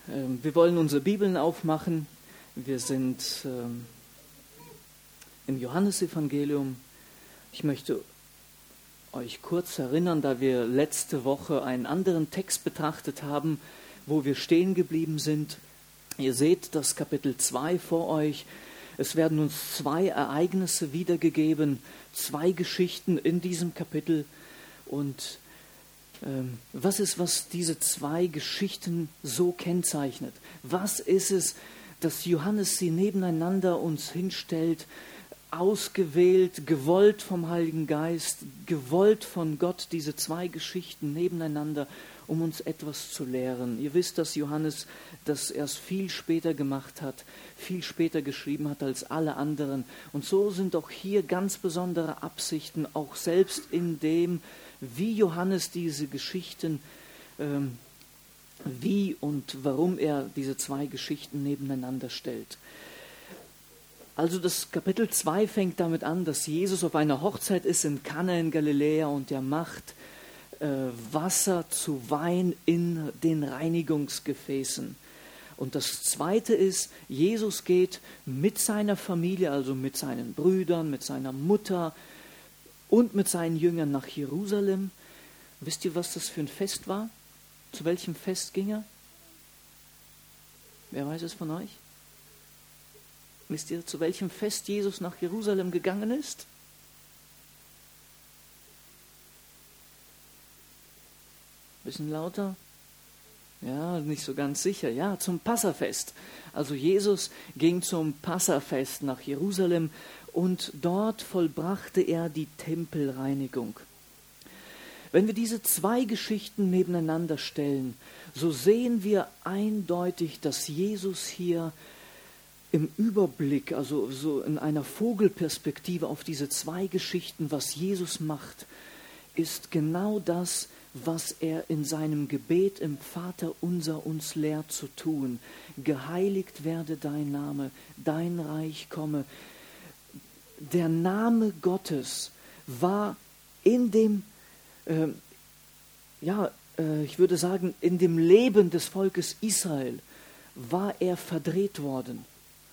Wir wollen unsere Bibeln aufmachen. Wir sind im Johannesevangelium. Ich möchte euch kurz erinnern, da wir letzte Woche einen anderen Text betrachtet haben, wo wir stehen geblieben sind. Ihr seht das Kapitel 2 vor euch. Es werden uns zwei Ereignisse wiedergegeben, zwei Geschichten in diesem Kapitel. Und was ist, was diese zwei Geschichten so kennzeichnet? Was ist es, dass Johannes sie nebeneinander uns hinstellt, ausgewählt, gewollt vom Heiligen Geist, gewollt von Gott, diese zwei Geschichten nebeneinander, um uns etwas zu lehren? Ihr wisst, dass Johannes das erst viel später gemacht hat, viel später geschrieben hat als alle anderen. Und so sind auch hier ganz besondere Absichten, auch selbst in dem, wie Johannes diese Geschichten, wie und warum er diese zwei Geschichten nebeneinander stellt. Also das Kapitel 2 fängt damit an, dass Jesus auf einer Hochzeit ist in Kana in Galiläa und er macht Wasser zu Wein in den Reinigungsgefäßen. Und das Zweite ist, Jesus geht mit seiner Familie, also mit seinen Brüdern, mit seiner Mutter und mit seinen Jüngern nach Jerusalem. Wisst ihr, was das für ein Fest war? Zu welchem Fest ging er? Wer weiß es von euch? Wisst ihr, zu welchem Fest Jesus nach Jerusalem gegangen ist? Bisschen lauter? Ja, nicht so ganz sicher. Ja, zum Passafest. Also Jesus ging zum Passafest nach Jerusalem und dort vollbrachte er die Tempelreinigung. Wenn wir diese zwei Geschichten nebeneinander stellen, so sehen wir eindeutig, dass Jesus hier im Überblick, also so in einer Vogelperspektive auf diese zwei Geschichten, was Jesus macht, ist genau das, was er in seinem Gebet im Vaterunser uns lehrt zu tun. Geheiligt werde dein Name, dein Reich komme. Der Name Gottes war in dem, ich würde sagen, in dem Leben des Volkes Israel war er verdreht worden.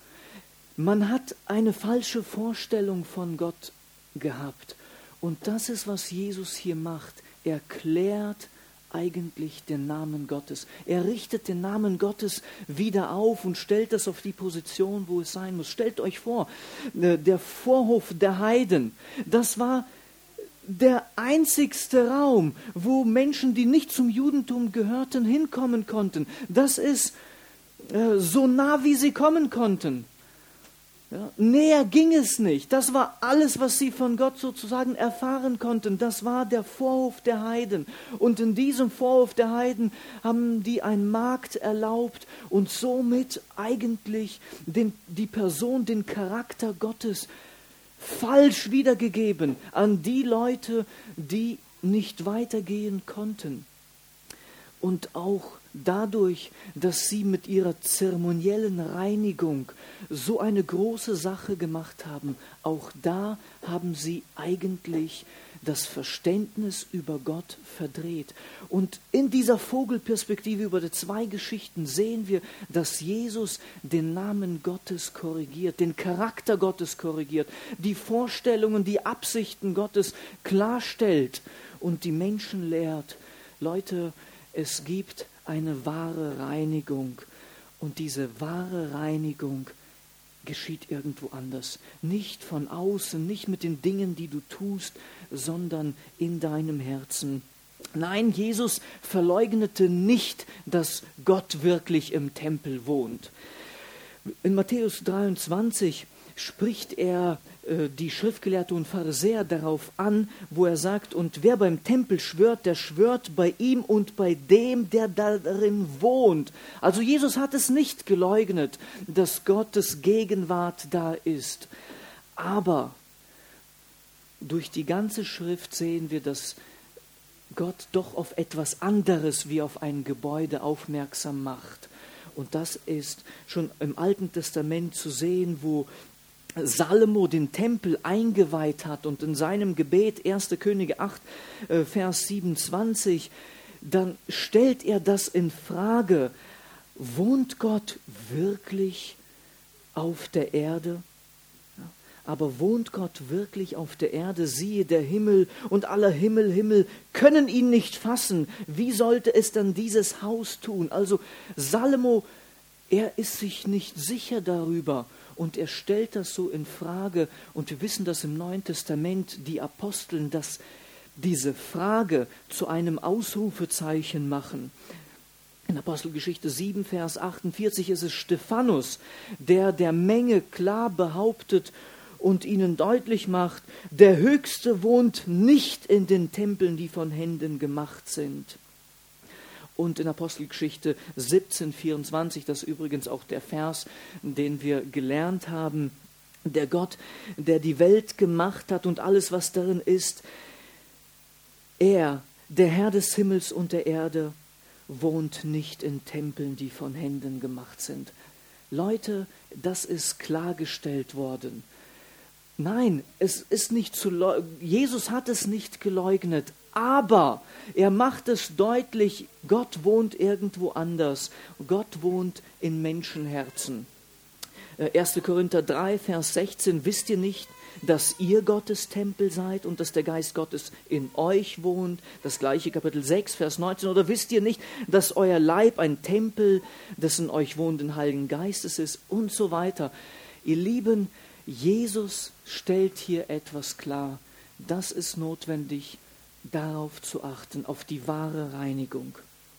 Man hat eine falsche Vorstellung von Gott gehabt. Und das ist, was Jesus hier macht. Er klärt eigentlich den Namen Gottes. Er richtet den Namen Gottes wieder auf und stellt das auf die Position, wo es sein muss. Stellt euch vor, der Vorhof der Heiden, das war der einzigste Raum, wo Menschen, die nicht zum Judentum gehörten, hinkommen konnten. Das ist so nah, wie sie kommen konnten. Ja, näher ging es nicht. Das war alles, was sie von Gott sozusagen erfahren konnten. Das war der Vorhof der Heiden. Und in diesem Vorhof der Heiden haben die einen Markt erlaubt und somit eigentlich die Person, den Charakter Gottes falsch wiedergegeben an die Leute, die nicht weitergehen konnten. Und auch dadurch, dass sie mit ihrer zeremoniellen Reinigung so eine große Sache gemacht haben, auch da haben sie eigentlich das Verständnis über Gott verdreht. Und in dieser Vogelperspektive über die zwei Geschichten sehen wir, dass Jesus den Namen Gottes korrigiert, den Charakter Gottes korrigiert, die Vorstellungen, die Absichten Gottes klarstellt und die Menschen lehrt. Leute, es gibt eine wahre Reinigung und diese wahre Reinigung geschieht irgendwo anders. Nicht von außen, nicht mit den Dingen, die du tust, sondern in deinem Herzen. Nein, Jesus verleugnete nicht, dass Gott wirklich im Tempel wohnt. In Matthäus 23 spricht er die Schriftgelehrten und Pharisäer darauf an, wo er sagt, und wer beim Tempel schwört, der schwört bei ihm und bei dem, der darin wohnt. Also Jesus hat es nicht geleugnet, dass Gottes Gegenwart da ist. Aber durch die ganze Schrift sehen wir, dass Gott doch auf etwas anderes wie auf ein Gebäude aufmerksam macht. Und das ist schon im Alten Testament zu sehen, wo Salomo den Tempel eingeweiht hat und in seinem Gebet 1. Könige 8, Vers 27, dann stellt er das in Frage, wohnt Gott wirklich auf der Erde? Aber wohnt Gott wirklich auf der Erde? Siehe, der Himmel und aller Himmel können ihn nicht fassen. Wie sollte es dann dieses Haus tun? Also Salomo, er ist sich nicht sicher darüber und er stellt das so in Frage. Und wir wissen, dass im Neuen Testament die Aposteln diese Frage zu einem Ausrufezeichen machen. In Apostelgeschichte 7, Vers 48 ist es Stephanus, der der Menge klar behauptet und ihnen deutlich macht, der Höchste wohnt nicht in den Tempeln, die von Händen gemacht sind. Und in Apostelgeschichte 17, 24, das ist übrigens auch der Vers, den wir gelernt haben, der Gott, der die Welt gemacht hat und alles, was darin ist, er, der Herr des Himmels und der Erde, wohnt nicht in Tempeln, die von Händen gemacht sind. Leute, das ist klargestellt worden. Nein, es ist nicht zu leugnen. Jesus hat es nicht geleugnet, aber er macht es deutlich, Gott wohnt irgendwo anders. Gott wohnt in Menschenherzen. 1. Korinther 3, Vers 16, wisst ihr nicht, dass ihr Gottes Tempel seid und dass der Geist Gottes in euch wohnt? Das gleiche Kapitel 6, Vers 19. Oder wisst ihr nicht, dass euer Leib ein Tempel des in euch wohnenden Heiligen Geistes ist? Und so weiter. Ihr Lieben, Jesus stellt hier etwas klar. Das ist notwendig, darauf zu achten, auf die wahre Reinigung.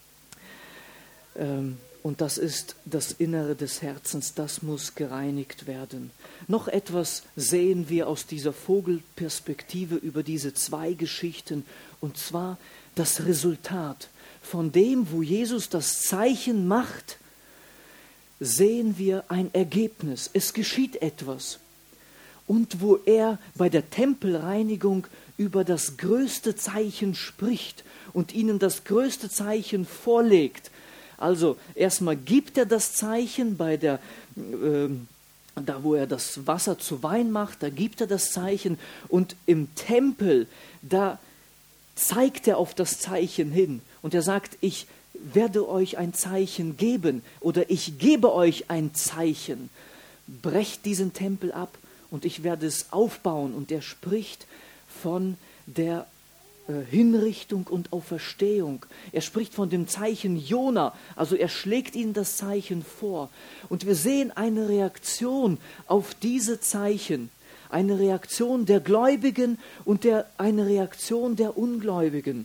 Und das ist das Innere des Herzens, das muss gereinigt werden. Noch etwas sehen wir aus dieser Vogelperspektive über diese zwei Geschichten, und zwar das Resultat. Von dem, wo Jesus das Zeichen macht, sehen wir ein Ergebnis. Es geschieht etwas. Und wo er bei der Tempelreinigung über das größte Zeichen spricht und ihnen das größte Zeichen vorlegt. Also erstmal gibt er das Zeichen da wo er das Wasser zu Wein macht, da gibt er das Zeichen. Und im Tempel, da zeigt er auf das Zeichen hin. Und er sagt, ich werde euch ein Zeichen geben oder ich gebe euch ein Zeichen. Brecht diesen Tempel ab und ich werde es aufbauen. Und er spricht von der Hinrichtung und Auferstehung. Er spricht von dem Zeichen Jona, also er schlägt ihnen das Zeichen vor. Und wir sehen eine Reaktion auf diese Zeichen, eine Reaktion der Gläubigen und eine Reaktion der Ungläubigen.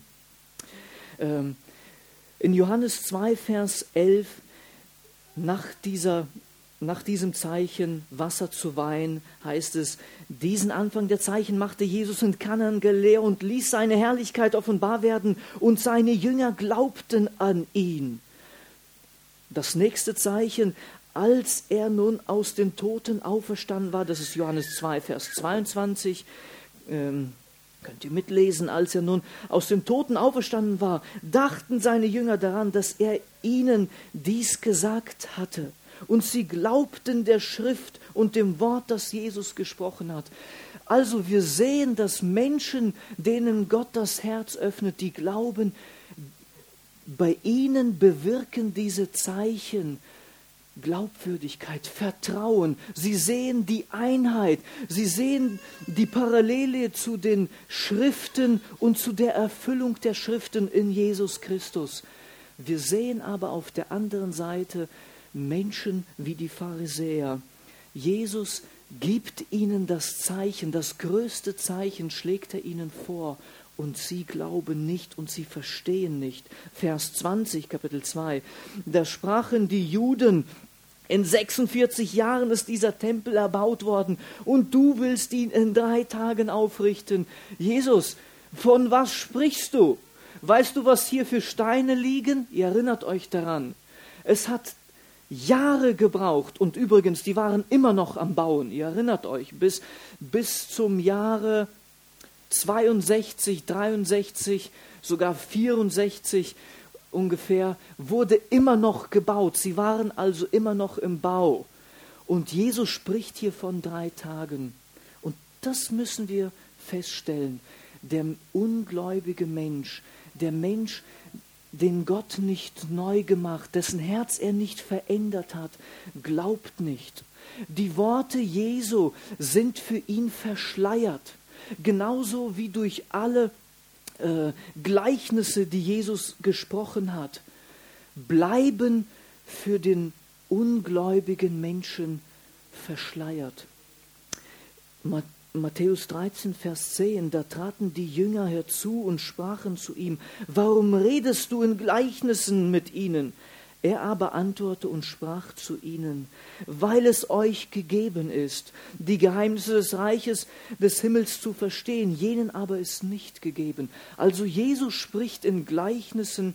In Johannes 2, Vers 11, nach diesem Zeichen Wasser zu Wein, heißt es, diesen Anfang der Zeichen machte Jesus in Kana in Galiläa und ließ seine Herrlichkeit offenbar werden und seine Jünger glaubten an ihn. Das nächste Zeichen, als er nun aus den Toten auferstanden war, das ist Johannes 2, Vers 22, könnt ihr mitlesen, als er nun aus den Toten auferstanden war, dachten seine Jünger daran, dass er ihnen dies gesagt hatte. Und sie glaubten der Schrift und dem Wort, das Jesus gesprochen hat. Also wir sehen, dass Menschen, denen Gott das Herz öffnet, die glauben, bei ihnen bewirken diese Zeichen Glaubwürdigkeit, Vertrauen. Sie sehen die Einheit, sie sehen die Parallele zu den Schriften und zu der Erfüllung der Schriften in Jesus Christus. Wir sehen aber auf der anderen Seite Menschen wie die Pharisäer. Jesus gibt ihnen das Zeichen, das größte Zeichen schlägt er ihnen vor und sie glauben nicht und sie verstehen nicht. Vers 20, Kapitel 2, da sprachen die Juden, in 46 Jahren ist dieser Tempel erbaut worden und du willst ihn in 3 Tagen aufrichten. Jesus, von was sprichst du? Weißt du, was hier für Steine liegen? Ihr erinnert euch daran. Es hat Jahre gebraucht und übrigens, die waren immer noch am Bauen. Ihr erinnert euch, bis zum Jahre 62, 63, sogar 64 ungefähr, wurde immer noch gebaut. Sie waren also immer noch im Bau. Und Jesus spricht hier von 3 Tagen. Und das müssen wir feststellen. Der ungläubige Mensch, der Mensch, den Gott nicht neu gemacht, dessen Herz er nicht verändert hat, glaubt nicht. Die Worte Jesu sind für ihn verschleiert, genauso wie durch alle Gleichnisse, die Jesus gesprochen hat, bleiben für den ungläubigen Menschen verschleiert. Matthäus 13, Vers 10, da traten die Jünger herzu und sprachen zu ihm, warum redest du in Gleichnissen mit ihnen? Er aber antwortete und sprach zu ihnen, weil es euch gegeben ist, die Geheimnisse des Reiches des Himmels zu verstehen, jenen aber ist nicht gegeben. Also Jesus spricht in Gleichnissen,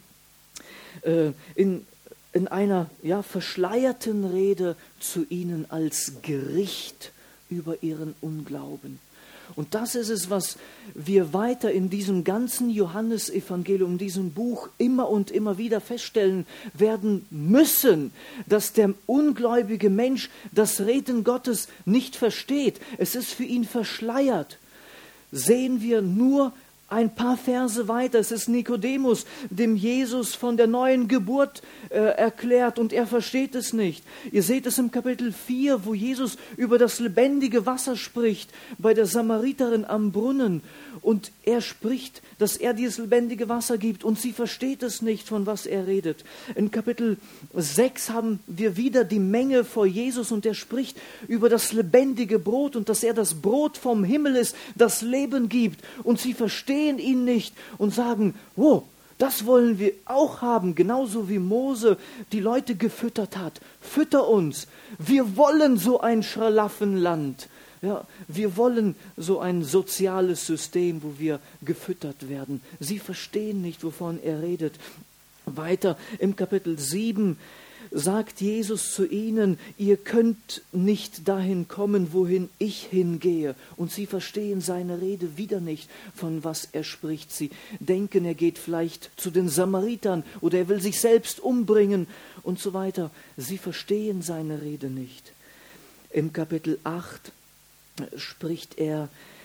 in einer verschleierten Rede zu ihnen als Gericht über ihren Unglauben. Und das ist es, was wir weiter in diesem ganzen Johannesevangelium, in diesem Buch immer und immer wieder feststellen werden müssen, dass der ungläubige Mensch das Reden Gottes nicht versteht. Es ist für ihn verschleiert. Sehen wir nur ein paar Verse weiter, es ist Nikodemus, dem Jesus von der neuen Geburt erklärt und er versteht es nicht. Ihr seht es im Kapitel 4, wo Jesus über das lebendige Wasser spricht, bei der Samariterin am Brunnen. Und er spricht, dass er dieses lebendige Wasser gibt und sie versteht es nicht, von was er redet. In Kapitel 6 haben wir wieder die Menge vor Jesus und er spricht über das lebendige Brot und dass er das Brot vom Himmel ist, das Leben gibt. Und sie verstehen ihn nicht und sagen, oh, das wollen wir auch haben, genauso wie Mose die Leute gefüttert hat. Fütter uns, wir wollen so ein Schlaraffenland. Ja, wir wollen so ein soziales System, wo wir gefüttert werden. Sie verstehen nicht, wovon er redet. Weiter im Kapitel 7 sagt Jesus zu ihnen, ihr könnt nicht dahin kommen, wohin ich hingehe. Und sie verstehen seine Rede wieder nicht, von was er spricht. Sie denken, er geht vielleicht zu den Samaritern oder er will sich selbst umbringen und so weiter. Sie verstehen seine Rede nicht. Im Kapitel 8 spricht er,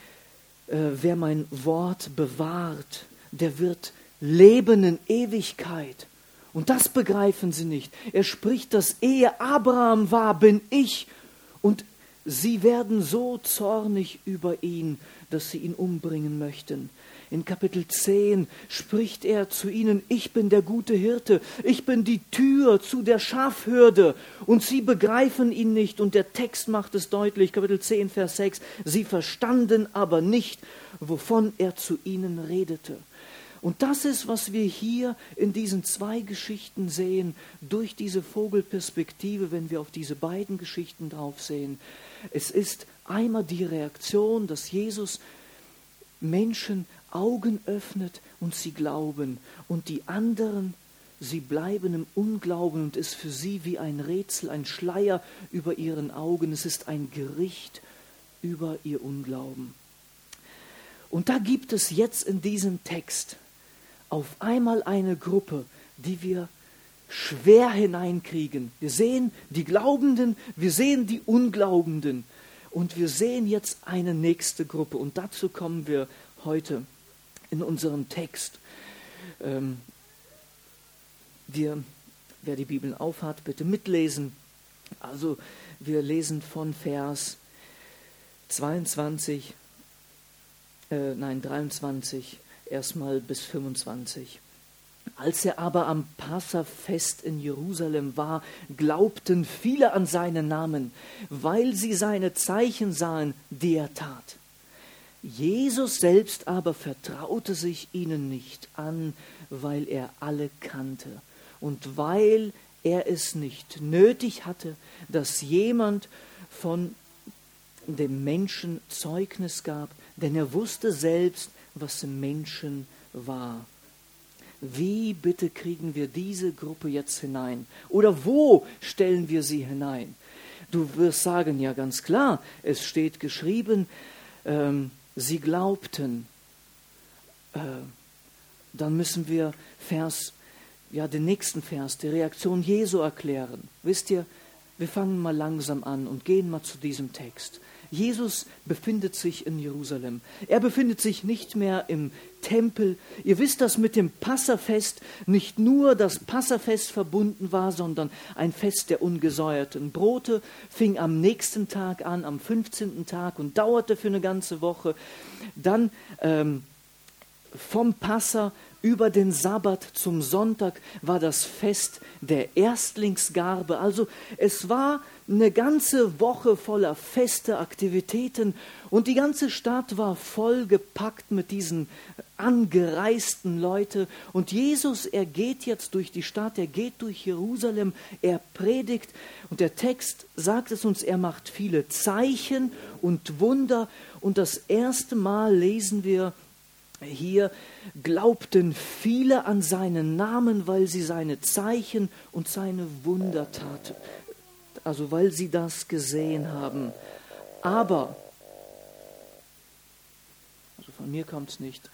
wer mein Wort bewahrt, der wird leben in Ewigkeit. Und das begreifen sie nicht. Er spricht, dass ehe Abraham war, bin ich. Und sie werden so zornig über ihn, dass sie ihn umbringen möchten. In Kapitel 10 spricht er zu ihnen, ich bin der gute Hirte, ich bin die Tür zu der Schafhürde. Und sie begreifen ihn nicht. Und der Text macht es deutlich, Kapitel 10, Vers 6, sie verstanden aber nicht, wovon er zu ihnen redete. Und das ist, was wir hier in diesen zwei Geschichten sehen, durch diese Vogelperspektive, wenn wir auf diese beiden Geschichten drauf sehen. Es ist einmal die Reaktion, dass Jesus Menschen Augen öffnet und sie glauben. Und die anderen, sie bleiben im Unglauben und es ist für sie wie ein Rätsel, ein Schleier über ihren Augen. Es ist ein Gericht über ihr Unglauben. Und da gibt es jetzt in diesem Text auf einmal eine Gruppe, die wir schwer hineinkriegen. Wir sehen die Glaubenden, wir sehen die Unglaubenden und wir sehen jetzt eine nächste Gruppe und dazu kommen wir heute in unserem Text. Wer die Bibel aufhat, bitte mitlesen. Also wir lesen von Vers 23 erstmal bis 25. Als er aber am Passafest in Jerusalem war, glaubten viele an seinen Namen, weil sie seine Zeichen sahen, die er tat. Jesus selbst aber vertraute sich ihnen nicht an, weil er alle kannte und weil er es nicht nötig hatte, dass jemand von dem Menschen Zeugnis gab, denn er wusste selbst, was im Menschen war. Wie bitte kriegen wir diese Gruppe jetzt hinein? Oder wo stellen wir sie hinein? Du wirst sagen, ja ganz klar, es steht geschrieben, sie glaubten. Dann müssen wir den nächsten Vers, die Reaktion Jesu erklären. Wisst ihr, wir fangen mal langsam an und gehen mal zu diesem Text. Jesus befindet sich in Jerusalem. Er befindet sich nicht mehr im Tempel. Ihr wisst, dass mit dem Passafest nicht nur das Passafest verbunden war, sondern ein Fest der ungesäuerten Brote, fing am nächsten Tag an, am 15. Tag und dauerte für eine ganze Woche. Dann vom Passa über den Sabbat zum Sonntag war das Fest der Erstlingsgarbe. Also es war eine ganze Woche voller Feste, Aktivitäten und die ganze Stadt war vollgepackt mit diesen angereisten Leuten. Und Jesus, er geht jetzt durch die Stadt, er geht durch Jerusalem, er predigt und der Text sagt es uns, er macht viele Zeichen und Wunder. Und das erste Mal lesen wir hier, glaubten viele an seinen Namen, weil sie seine Zeichen und seine Wunder taten. Also weil sie das gesehen haben. Aber, also von mir kommt es nicht,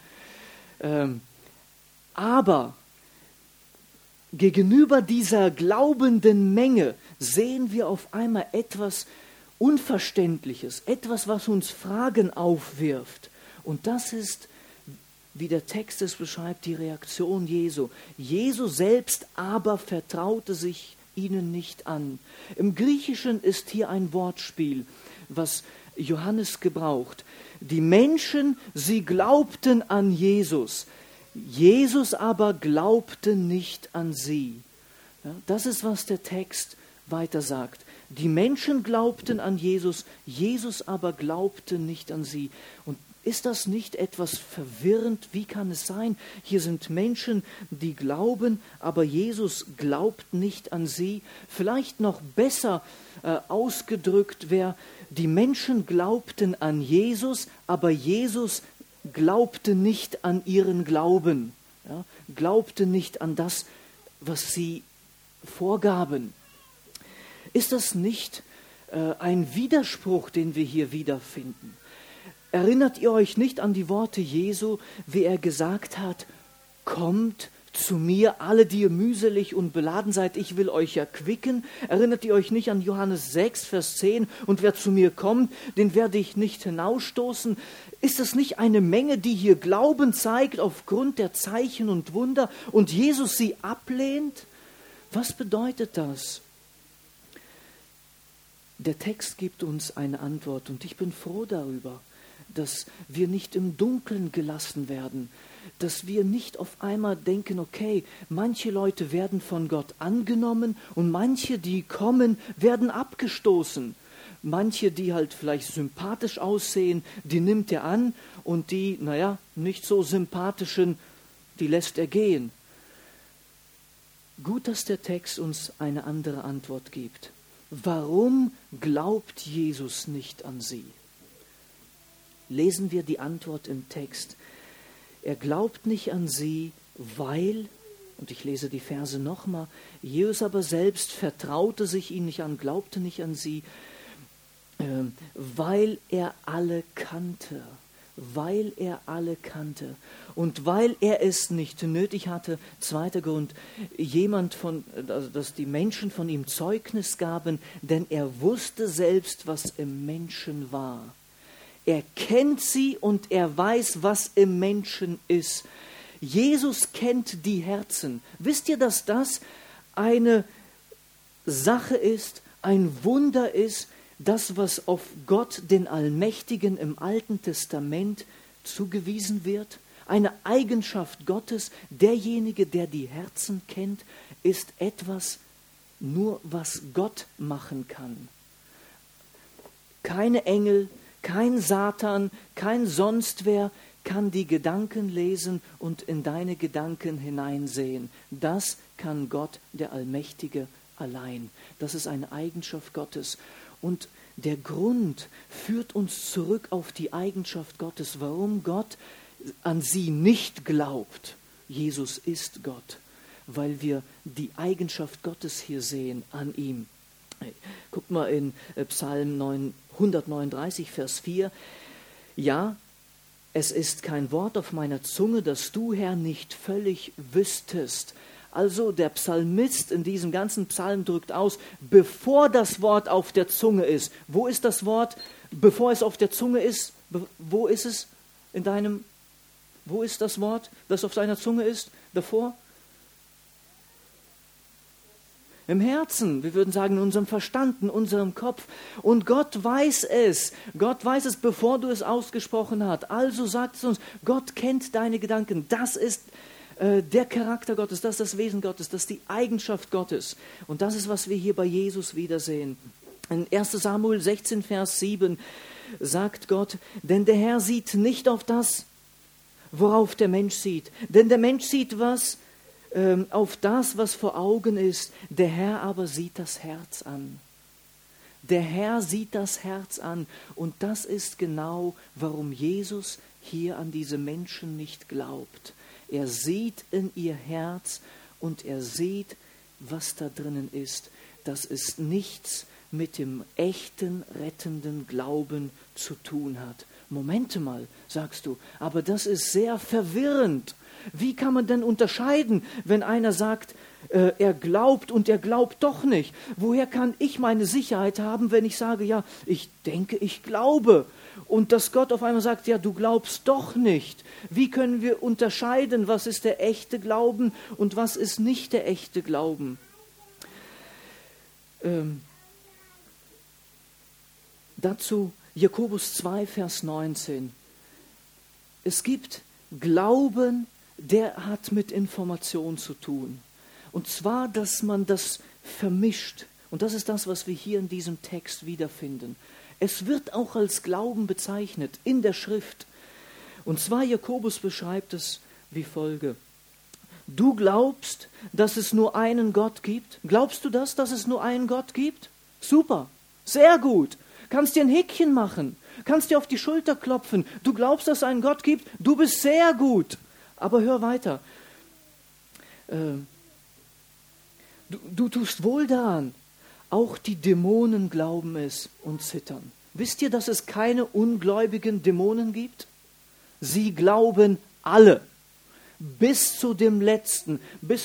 aber gegenüber dieser glaubenden Menge sehen wir auf einmal etwas Unverständliches, etwas, was uns Fragen aufwirft. Und das ist, wie der Text es beschreibt, die Reaktion Jesu. Jesu selbst aber vertraute sich ihnen nicht an. Im Griechischen ist hier ein Wortspiel, was Johannes gebraucht. Die Menschen, sie glaubten an Jesus. Jesus aber glaubte nicht an sie. Ja, das ist, was der Text weiter sagt. Die Menschen glaubten an Jesus, Jesus aber glaubte nicht an sie. Und ist das nicht etwas verwirrend? Wie kann es sein? Hier sind Menschen, die glauben, aber Jesus glaubt nicht an sie. Vielleicht noch besser ausgedrückt wäre, die Menschen glaubten an Jesus, aber Jesus glaubte nicht an ihren Glauben. Ja? Glaubte nicht an das, was sie vorgaben. Ist das nicht ein Widerspruch, den wir hier wiederfinden? Erinnert ihr euch nicht an die Worte Jesu, wie er gesagt hat, kommt zu mir, alle, die ihr mühselig und beladen seid, ich will euch erquicken? Erinnert ihr euch nicht an Johannes 6, Vers 10, und wer zu mir kommt, den werde ich nicht hinausstoßen? Ist es nicht eine Menge, die hier Glauben zeigt aufgrund der Zeichen und Wunder und Jesus sie ablehnt? Was bedeutet das? Der Text gibt uns eine Antwort und ich bin froh darüber, dass wir nicht im Dunkeln gelassen werden, dass wir nicht auf einmal denken, okay, manche Leute werden von Gott angenommen und manche, die kommen, werden abgestoßen. Manche, die halt vielleicht sympathisch aussehen, die nimmt er an und die, nicht so sympathischen, die lässt er gehen. Gut, dass der Text uns eine andere Antwort gibt. Warum glaubt Jesus nicht an sie? Lesen wir die Antwort im Text. Er glaubt nicht an sie, weil, und ich lese die Verse nochmal, Jesus aber selbst vertraute sich ihnen nicht an, glaubte nicht an sie, weil er alle kannte. Weil er alle kannte. Und weil er es nicht nötig hatte, zweiter Grund, dass die Menschen von ihm Zeugnis gaben, denn er wusste selbst, was im Menschen war. Er kennt sie und er weiß, was im Menschen ist. Jesus kennt die Herzen. Wisst ihr, dass das eine Sache ist, ein Wunder ist, das, was auf Gott, den Allmächtigen, im Alten Testament zugewiesen wird? Eine Eigenschaft Gottes, derjenige, der die Herzen kennt, ist etwas nur, was Gott machen kann. Keine Engel, kein Satan, kein Sonstwer kann die Gedanken lesen und in deine Gedanken hineinsehen. Das kann Gott, der Allmächtige, allein. Das ist eine Eigenschaft Gottes. Und der Grund führt uns zurück auf die Eigenschaft Gottes, warum Gott an sie nicht glaubt. Jesus ist Gott, weil wir die Eigenschaft Gottes hier sehen an ihm. Guckt mal in Psalm 139, Vers 4. Ja, es ist kein Wort auf meiner Zunge, dass du, Herr, nicht völlig wüsstest. Also der Psalmist in diesem ganzen Psalm drückt aus, bevor das Wort auf der Zunge ist. Wo ist das Wort, bevor es auf der Zunge ist? Wo ist es in deinem, wo ist das Wort, das auf deiner Zunge ist? Davor? Im Herzen, wir würden sagen in unserem Verstand, in unserem Kopf. Und Gott weiß es. Gott weiß es, bevor du es ausgesprochen hast. Also sagt es uns, Gott kennt deine Gedanken. Das ist der Charakter Gottes, das ist das Wesen Gottes, das ist die Eigenschaft Gottes. Und das ist, was wir hier bei Jesus wiedersehen. In 1 Samuel 16, Vers 7 sagt Gott, denn der Herr sieht nicht auf das, worauf der Mensch sieht. Denn der Mensch sieht was, auf das, was vor Augen ist. Der Herr aber sieht das Herz an. Der Herr sieht das Herz an. Und das ist genau, warum Jesus hier an diese Menschen nicht glaubt. Er sieht in ihr Herz und er sieht, was da drinnen ist. Das ist nichts mit dem echten, rettenden Glauben zu tun hat. Momente mal, sagst du, aber das ist sehr verwirrend. Wie kann man denn unterscheiden, wenn einer sagt, er glaubt und er glaubt doch nicht? Woher kann ich meine Sicherheit haben, wenn ich sage, ja, ich denke, ich glaube? Und dass Gott auf einmal sagt, ja, du glaubst doch nicht. Wie können wir unterscheiden, was ist der echte Glauben und was ist nicht der echte Glauben? Dazu Jakobus 2, Vers 19. Es gibt Glauben, der hat mit Information zu tun. Und zwar, dass man das vermischt. Und das ist das, was wir hier in diesem Text wiederfinden. Es wird auch als Glauben bezeichnet in der Schrift. Und zwar Jakobus beschreibt es wie folge. Du glaubst, dass es nur einen Gott gibt? Glaubst du das, dass es nur einen Gott gibt? Super, sehr gut. Kannst dir ein Häkchen machen, kannst dir auf die Schulter klopfen. Du glaubst, dass es einen Gott gibt? Du bist sehr gut. Aber hör weiter. Du tust wohl daran. Auch die Dämonen glauben es und zittern. Wisst ihr, dass es keine ungläubigen Dämonen gibt? Sie glauben alle. Bis zu dem Letzten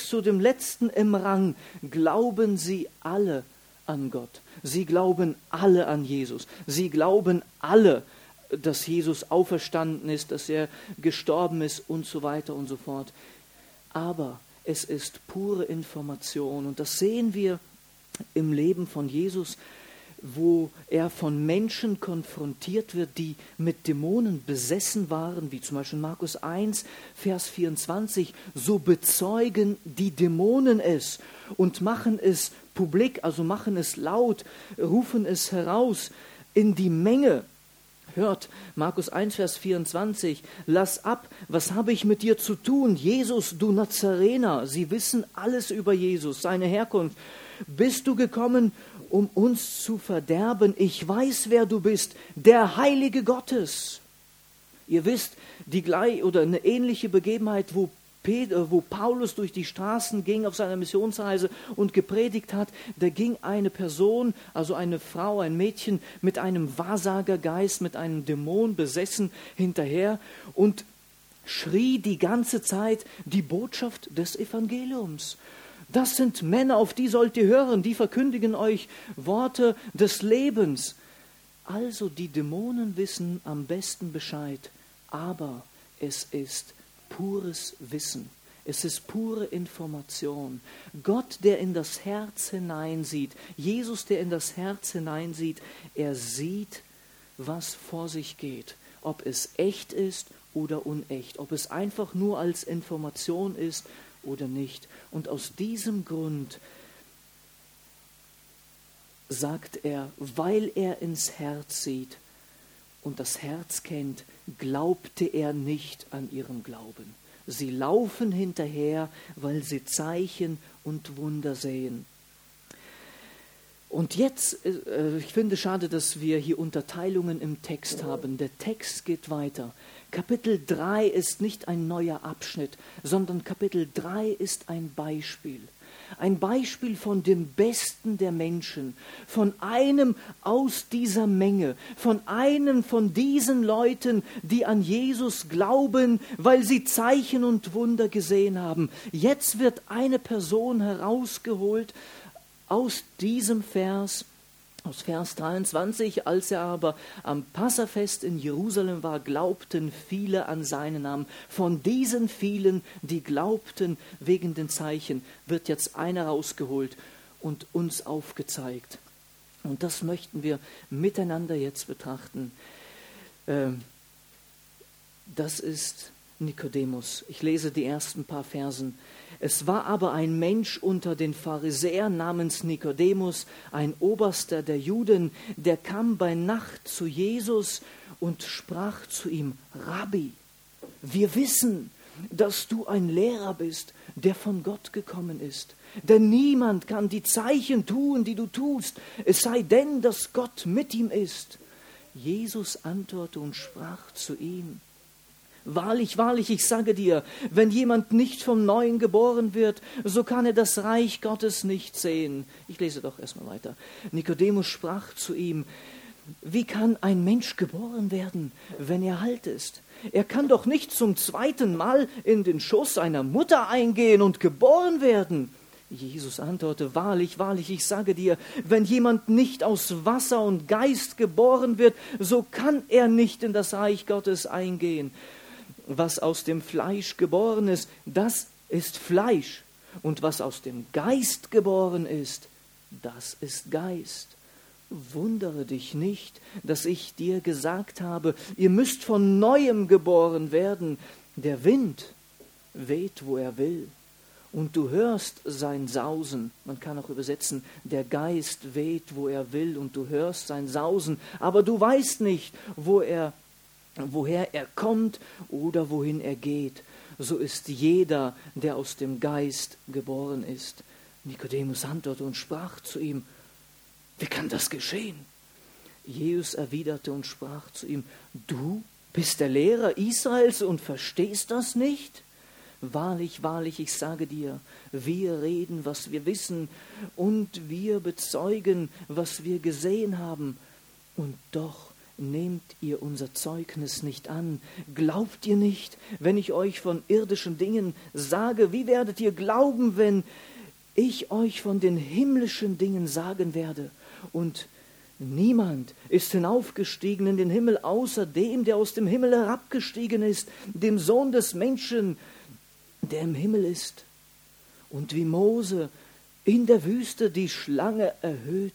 im Rang glauben sie alle an Gott. Sie glauben alle an Jesus. Sie glauben alle, dass Jesus auferstanden ist, dass er gestorben ist und so weiter und so fort. Aber es ist pure Information und das sehen wir im Leben von Jesus, wo er von Menschen konfrontiert wird, die mit Dämonen besessen waren, wie zum Beispiel Markus 1, Vers 24, so bezeugen die Dämonen es und machen es publik, also machen es laut, rufen es heraus in die Menge. Hört, Markus 1, Vers 24, lass ab, was habe ich mit dir zu tun? Jesus, du Nazarener, sie wissen alles über Jesus, seine Herkunft. Bist du gekommen, um uns zu verderben? Ich weiß, wer du bist, der Heilige Gottes. Ihr wisst, eine ähnliche Begebenheit, wo Paulus durch die Straßen ging auf seiner Missionsreise und gepredigt hat, da ging eine Person, also eine Frau, ein Mädchen mit einem Wahrsagergeist, mit einem Dämon besessen hinterher und schrie die ganze Zeit die Botschaft des Evangeliums. Das sind Männer, auf die sollt ihr hören, die verkündigen euch Worte des Lebens. Also die Dämonen wissen am besten Bescheid, aber es ist pures Wissen. Es ist pure Information. Gott, der in das Herz hineinsieht, Jesus, der in das Herz hineinsieht, er sieht, was vor sich geht. Ob es echt ist oder unecht. Ob es einfach nur als Information ist oder nicht. Und aus diesem Grund sagt er, weil er ins Herz sieht und das Herz kennt, glaubte er nicht an ihren Glauben. Sie laufen hinterher, weil sie Zeichen und Wunder sehen. Und jetzt, ich finde es schade, dass wir hier Unterteilungen im Text haben. Der Text geht weiter. Kapitel 3 ist nicht ein neuer Abschnitt, sondern Kapitel 3 ist ein Beispiel. Ein Beispiel von dem Besten der Menschen, von einem aus dieser Menge, von einem von diesen Leuten, die an Jesus glauben, weil sie Zeichen und Wunder gesehen haben. Jetzt wird eine Person herausgeholt aus diesem Vers, aus Vers 23, als er aber am Passafest in Jerusalem war, glaubten viele an seinen Namen. Von diesen vielen, die glaubten wegen den Zeichen, wird jetzt einer rausgeholt und uns aufgezeigt. Und das möchten wir miteinander jetzt betrachten. Das ist Nikodemus. Ich lese die ersten paar Versen. Es war aber ein Mensch unter den Pharisäern namens Nikodemus, ein Oberster der Juden, der kam bei Nacht zu Jesus und sprach zu ihm: Rabbi, wir wissen, dass du ein Lehrer bist, der von Gott gekommen ist. Denn niemand kann die Zeichen tun, die du tust, es sei denn, dass Gott mit ihm ist. Jesus antwortete und sprach zu ihm: Wahrlich, wahrlich, ich sage dir, wenn jemand nicht vom Neuen geboren wird, so kann er das Reich Gottes nicht sehen. Ich lese doch erstmal weiter. Nikodemus sprach zu ihm: Wie kann ein Mensch geboren werden, wenn er alt ist? Er kann doch nicht zum zweiten Mal in den Schoß seiner Mutter eingehen und geboren werden. Jesus antwortete: Wahrlich, wahrlich, ich sage dir, wenn jemand nicht aus Wasser und Geist geboren wird, so kann er nicht in das Reich Gottes eingehen. Was aus dem Fleisch geboren ist, das ist Fleisch. Und was aus dem Geist geboren ist, das ist Geist. Wundere dich nicht, dass ich dir gesagt habe, ihr müsst von Neuem geboren werden. Der Wind weht, wo er will, und du hörst sein Sausen. Man kann auch übersetzen, der Geist weht, wo er will, und du hörst sein Sausen, aber du weißt nicht, woher er kommt oder wohin er geht. So ist jeder, der aus dem Geist geboren ist. Nikodemus antwortete und sprach zu ihm: Wie kann das geschehen? Jesus erwiderte und sprach zu ihm: Du bist der Lehrer Israels und verstehst das nicht? Wahrlich, wahrlich, ich sage dir, wir reden, was wir wissen, und wir bezeugen, was wir gesehen haben. Und doch nehmt ihr unser Zeugnis nicht an. Glaubt ihr nicht, wenn ich euch von irdischen Dingen sage? Wie werdet ihr glauben, wenn ich euch von den himmlischen Dingen sagen werde? Und niemand ist hinaufgestiegen in den Himmel, außer dem, der aus dem Himmel herabgestiegen ist, dem Sohn des Menschen, der im Himmel ist. Und wie Mose in der Wüste die Schlange erhöht,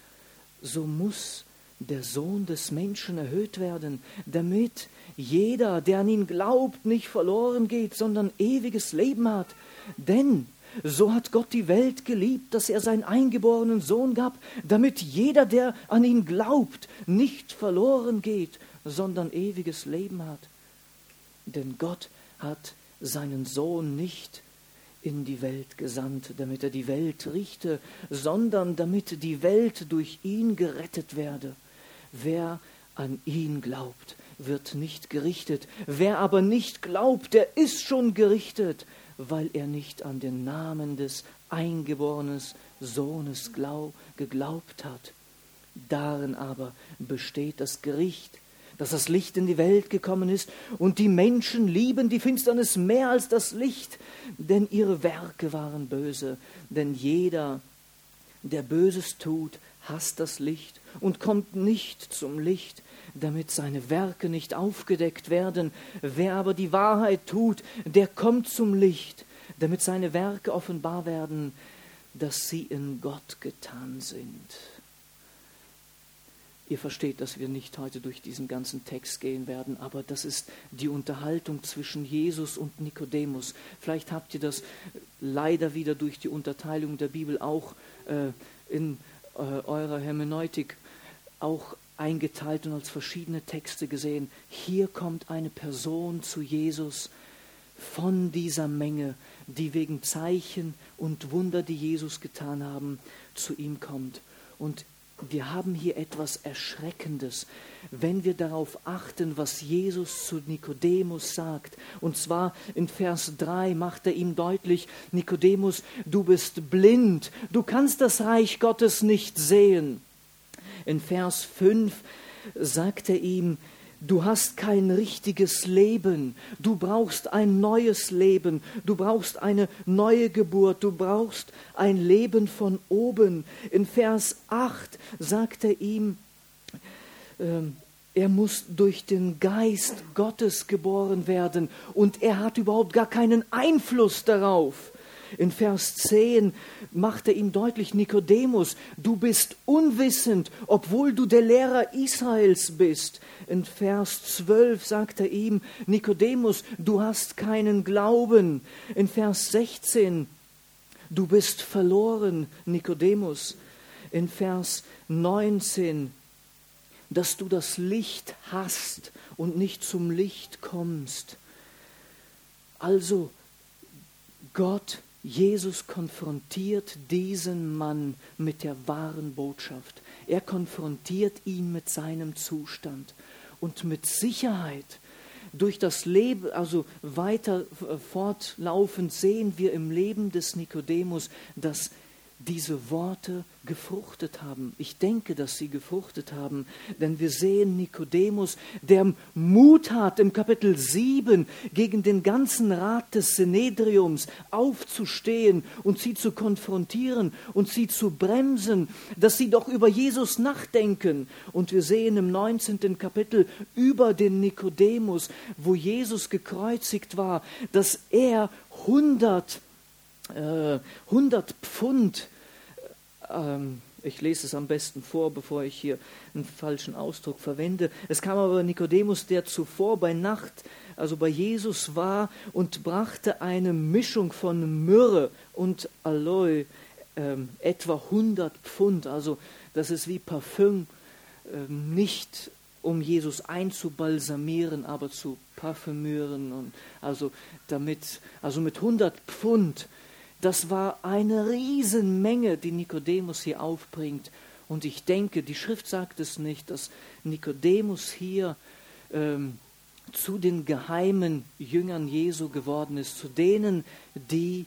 so muss der Sohn des Menschen erhöht werden, damit jeder, der an ihn glaubt, nicht verloren geht, sondern ewiges Leben hat. Denn so hat Gott die Welt geliebt, dass er seinen eingeborenen Sohn gab, damit jeder, der an ihn glaubt, nicht verloren geht, sondern ewiges Leben hat. Denn Gott hat seinen Sohn nicht in die Welt gesandt, damit er die Welt richte, sondern damit die Welt durch ihn gerettet werde. Wer an ihn glaubt, wird nicht gerichtet. Wer aber nicht glaubt, der ist schon gerichtet, weil er nicht an den Namen des eingeborenen Sohnes geglaubt hat. Darin aber besteht das Gericht, dass das Licht in die Welt gekommen ist, und die Menschen lieben die Finsternis mehr als das Licht, denn ihre Werke waren böse. Denn jeder, der Böses tut, hasst das Licht und kommt nicht zum Licht, damit seine Werke nicht aufgedeckt werden. Wer aber die Wahrheit tut, der kommt zum Licht, damit seine Werke offenbar werden, dass sie in Gott getan sind. Ihr versteht, dass wir nicht heute durch diesen ganzen Text gehen werden, aber das ist die Unterhaltung zwischen Jesus und Nikodemus. Vielleicht habt ihr das leider wieder durch die Unterteilung der Bibel auch in eurer Hermeneutik auch eingeteilt und als verschiedene Texte gesehen. Hier kommt eine Person zu Jesus von dieser Menge, die wegen Zeichen und Wunder, die Jesus getan haben, zu ihm kommt. Und wir haben hier etwas Erschreckendes, wenn wir darauf achten, was Jesus zu Nikodemus sagt. Und zwar in Vers 3 macht er ihm deutlich: Nikodemus, du bist blind, du kannst das Reich Gottes nicht sehen. In Vers 5 sagt er ihm: Du hast kein richtiges Leben, du brauchst ein neues Leben, du brauchst eine neue Geburt, du brauchst ein Leben von oben. In Vers 8 sagt er ihm, er muss durch den Geist Gottes geboren werden und er hat überhaupt gar keinen Einfluss darauf. In Vers 10 macht er ihm deutlich: Nikodemus, du bist unwissend, obwohl du der Lehrer Israels bist. In Vers 12 sagt er ihm: Nikodemus, du hast keinen Glauben. In Vers 16: Du bist verloren, Nikodemus. In Vers 19: dass du das Licht hast und nicht zum Licht kommst. Also Jesus konfrontiert diesen Mann mit der wahren Botschaft. Er konfrontiert ihn mit seinem Zustand. Und mit Sicherheit, durch das Leben, also weiter fortlaufend, sehen wir im Leben des Nikodemus, dass diese Worte gefruchtet haben. Ich denke, dass sie gefruchtet haben, denn wir sehen Nikodemus, der Mut hat, im Kapitel 7 gegen den ganzen Rat des Synedriums aufzustehen und sie zu konfrontieren und sie zu bremsen, dass sie doch über Jesus nachdenken. Und wir sehen im 19. Kapitel über den Nikodemus, wo Jesus gekreuzigt war, dass er 100 Pfund, ich lese es am besten vor, bevor ich hier einen falschen Ausdruck verwende. Es kam aber Nikodemus, der zuvor bei Nacht, also bei Jesus war, und brachte eine Mischung von Myrrhe und Aloe, etwa 100 Pfund. Also das ist wie Parfüm, nicht um Jesus einzubalsamieren, aber zu parfümieren. Und mit 100 Pfund. Das war eine Riesenmenge, die Nikodemus hier aufbringt. Und ich denke, die Schrift sagt es nicht, dass Nikodemus hier zu den geheimen Jüngern Jesu geworden ist, zu denen, die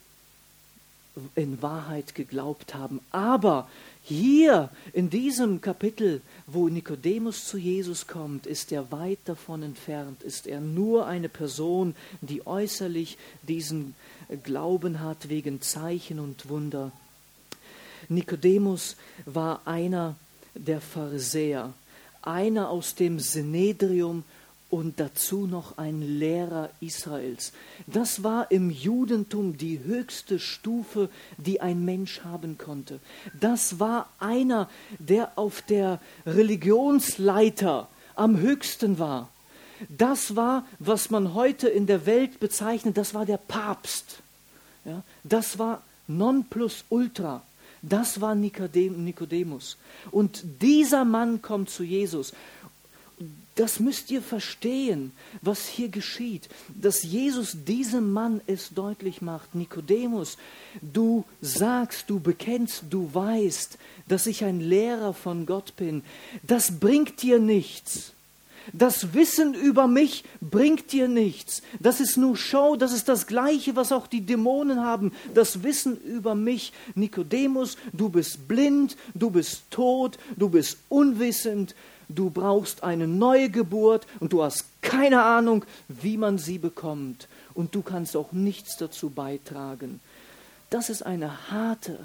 in Wahrheit geglaubt haben. Aber hier in diesem Kapitel, wo Nikodemus zu Jesus kommt, ist er weit davon entfernt, ist er nur eine Person, die äußerlich diesen Glauben hat wegen Zeichen und Wunder. Nikodemus war einer der Pharisäer, einer aus dem Synedrium und dazu noch ein Lehrer Israels. Das war im Judentum die höchste Stufe, die ein Mensch haben konnte. Das war einer, der auf der Religionsleiter am höchsten war. Das war, was man heute in der Welt bezeichnet, das war der Papst. Ja, das war Nonplusultra. Das war Nikodemus. Und dieser Mann kommt zu Jesus. Das müsst ihr verstehen, was hier geschieht. Dass Jesus diesem Mann es deutlich macht: Nikodemus, du sagst, du bekennst, du weißt, dass ich ein Lehrer von Gott bin. Das bringt dir nichts. Das Wissen über mich bringt dir nichts. Das ist nur Show, das ist das Gleiche, was auch die Dämonen haben. Das Wissen über mich, Nikodemus, du bist blind, du bist tot, du bist unwissend, du brauchst eine neue Geburt und du hast keine Ahnung, wie man sie bekommt. Und du kannst auch nichts dazu beitragen. Das ist eine harte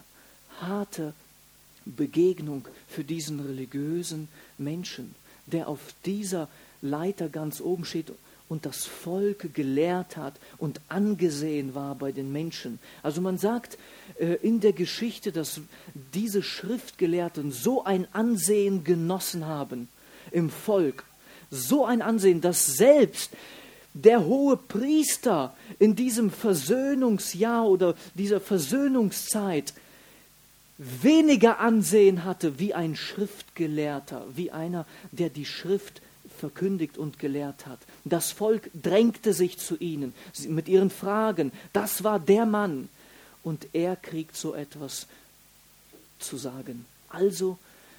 Begegnung für diesen religiösen Menschen, der auf dieser Leiter ganz oben steht und das Volk gelehrt hat und angesehen war bei den Menschen. Also man sagt in der Geschichte, dass diese Schriftgelehrten so ein Ansehen genossen haben im Volk, so ein Ansehen, dass selbst der hohe Priester in diesem Versöhnungsjahr oder dieser Versöhnungszeit weniger Ansehen hatte wie ein Schriftgelehrter, wie einer, der die Schrift verkündigt und gelehrt hat. Das Volk drängte sich zu ihnen mit ihren Fragen. Das war der Mann. Und er kriegt so etwas zu sagen. Also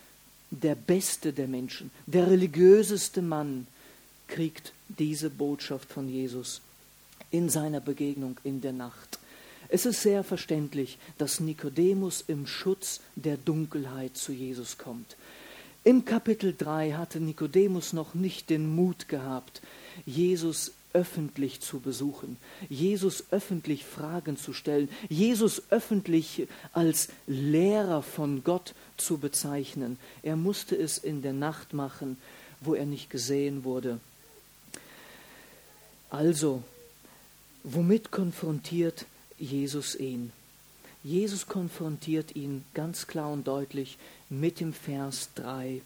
der beste der Menschen, der religiöseste Mann, kriegt diese Botschaft von Jesus in seiner Begegnung in der Nacht. Es ist sehr verständlich, dass Nikodemus im Schutz der Dunkelheit zu Jesus kommt. Im Kapitel 3 hatte Nikodemus noch nicht den Mut gehabt, Jesus öffentlich zu besuchen, Jesus öffentlich Fragen zu stellen, Jesus öffentlich als Lehrer von Gott zu bezeichnen. Er musste es in der Nacht machen, wo er nicht gesehen wurde. Also, womit konfrontiert Jesus ihn? Jesus konfrontiert ihn ganz klar und deutlich mit dem Vers 3.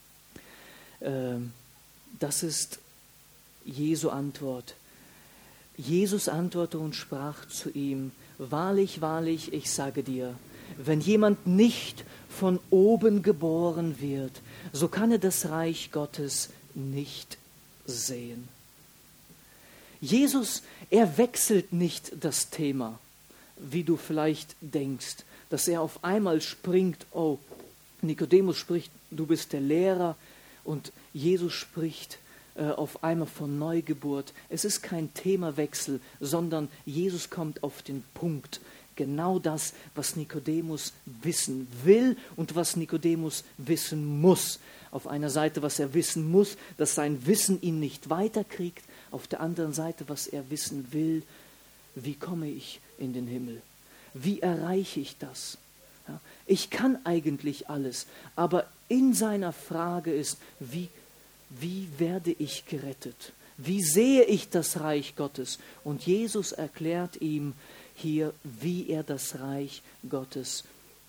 Das ist Jesu Antwort. Jesus antwortete und sprach zu ihm: Wahrlich, wahrlich, ich sage dir, wenn jemand nicht von oben geboren wird, so kann er das Reich Gottes nicht sehen. Jesus, er wechselt nicht das Thema, wie du vielleicht denkst, dass er auf einmal springt, oh, Nikodemus spricht, du bist der Lehrer, und Jesus spricht auf einmal von Neugeburt. Es ist kein Themawechsel, sondern Jesus kommt auf den Punkt. Genau das, was Nikodemus wissen will und was Nikodemus wissen muss. Auf einer Seite, was er wissen muss, dass sein Wissen ihn nicht weiterkriegt. Auf der anderen Seite, was er wissen will, wie komme ich in den Himmel? Wie erreiche ich das? Ja, ich kann eigentlich alles, aber in seiner Frage ist, wie werde ich gerettet? Wie sehe ich das Reich Gottes? Und Jesus erklärt ihm hier, wie er das Reich Gottes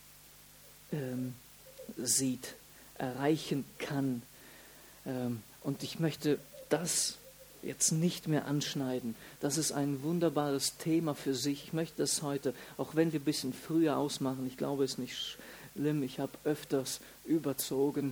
sieht, erreichen kann. Und ich möchte das jetzt nicht mehr anschneiden. Das ist ein wunderbares Thema für sich. Ich möchte das heute, auch wenn wir ein bisschen früher ausmachen, ich glaube, es ist nicht schlimm, ich habe öfters überzogen,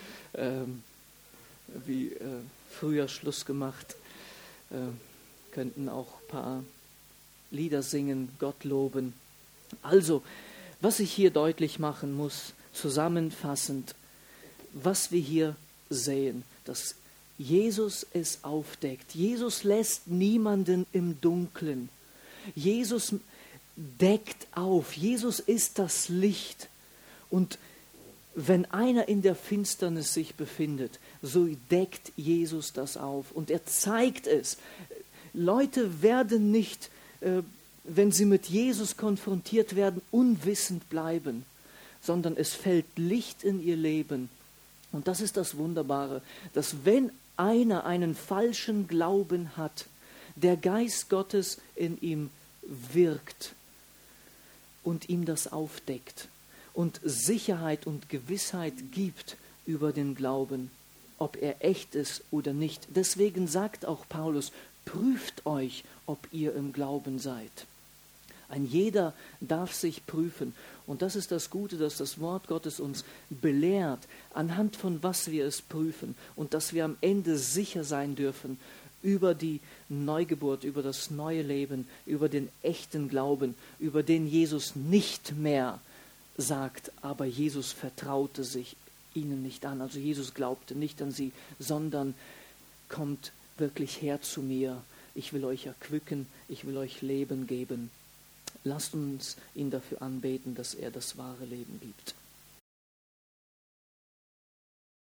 früher Schluss gemacht, könnten auch ein paar Lieder singen, Gott loben. Also, was ich hier deutlich machen muss, zusammenfassend, was wir hier sehen, dass Jesus es aufdeckt. Jesus lässt niemanden im Dunkeln. Jesus deckt auf. Jesus ist das Licht. Und wenn einer in der Finsternis sich befindet, so deckt Jesus das auf. Und er zeigt es. Leute werden nicht, wenn sie mit Jesus konfrontiert werden, unwissend bleiben, sondern es fällt Licht in ihr Leben. Und das ist das Wunderbare, dass wenn einer einen falschen Glauben hat, der Geist Gottes in ihm wirkt und ihm das aufdeckt und Sicherheit und Gewissheit gibt über den Glauben, ob er echt ist oder nicht. Deswegen sagt auch Paulus, prüft euch, ob ihr im Glauben seid. Ein jeder darf sich prüfen. Und das ist das Gute, dass das Wort Gottes uns belehrt, anhand von was wir es prüfen. Und dass wir am Ende sicher sein dürfen über die Neugeburt, über das neue Leben, über den echten Glauben, über den Jesus nicht mehr sagt, aber Jesus vertraute sich ihnen nicht an. Also Jesus glaubte nicht an sie, sondern kommt wirklich her zu mir. Ich will euch erquicken, ich will euch Leben geben. Lasst uns ihn dafür anbeten, dass er das wahre Leben gibt.